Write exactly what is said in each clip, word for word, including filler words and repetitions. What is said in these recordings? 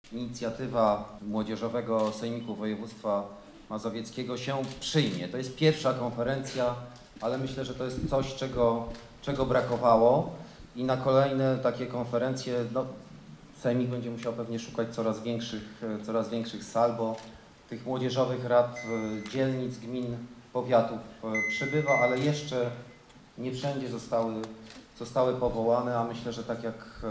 inicjatywa Młodzieżowego Sejmiku Województwa Mazowieckiego się przyjmie. To jest pierwsza konferencja, ale myślę, że to jest coś, czego, czego brakowało i na kolejne takie konferencje no, Sejmik będzie musiał pewnie szukać coraz większych, coraz większych sal, bo tych młodzieżowych rad dzielnic, gmin, powiatów przybywa, ale jeszcze nie wszędzie zostały, zostały powołane, a myślę, że tak jak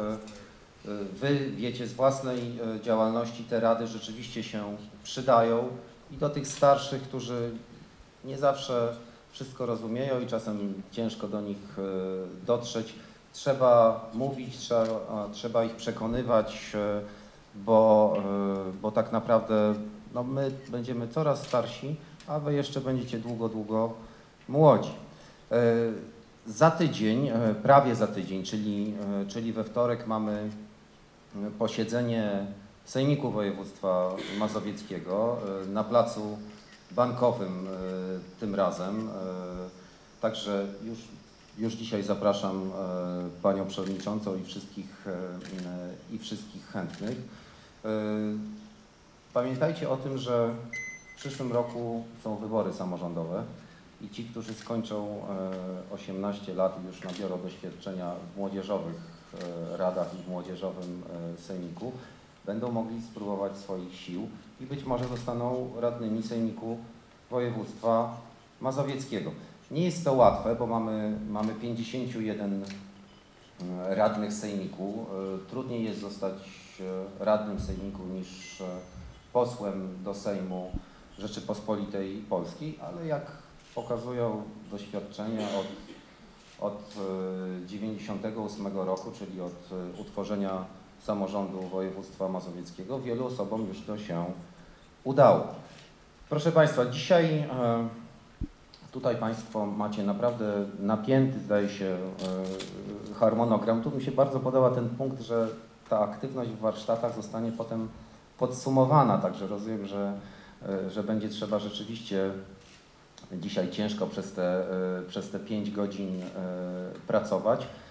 Wy wiecie z własnej działalności, te rady rzeczywiście się przydają i do tych starszych, którzy nie zawsze wszystko rozumieją i czasem ciężko do nich dotrzeć. Trzeba mówić, trzeba, trzeba ich przekonywać, bo, bo tak naprawdę no my będziemy coraz starsi, a Wy jeszcze będziecie długo, długo młodzi. Za tydzień, prawie za tydzień, czyli, czyli we wtorek mamy posiedzenie Sejmiku Województwa Mazowieckiego na placu Bankowym tym razem. Także już, już dzisiaj zapraszam Panią Przewodniczącą i wszystkich, i wszystkich chętnych. Pamiętajcie o tym, że w przyszłym roku są wybory samorządowe i ci, którzy skończą osiemnaście lat i już nabiorą doświadczenia w młodzieżowych radach i w młodzieżowym sejmiku, będą mogli spróbować swoich sił i być może zostaną radnymi Sejmiku Województwa Mazowieckiego. Nie jest to łatwe, bo mamy, mamy pięćdziesięciu jeden radnych Sejmiku. Trudniej jest zostać radnym Sejmiku niż posłem do Sejmu Rzeczypospolitej Polskiej, ale jak pokazują doświadczenia od, od dziewięćdziesiątego ósmego roku, czyli od utworzenia samorządu województwa mazowieckiego, wielu osobom już to się udało. Proszę Państwa, dzisiaj tutaj Państwo macie naprawdę napięty, zdaje się, harmonogram. Tu mi się bardzo podoba ten punkt, że ta aktywność w warsztatach zostanie potem podsumowana, także rozumiem, że, że będzie trzeba rzeczywiście dzisiaj ciężko przez te, przez te pięć godzin pracować.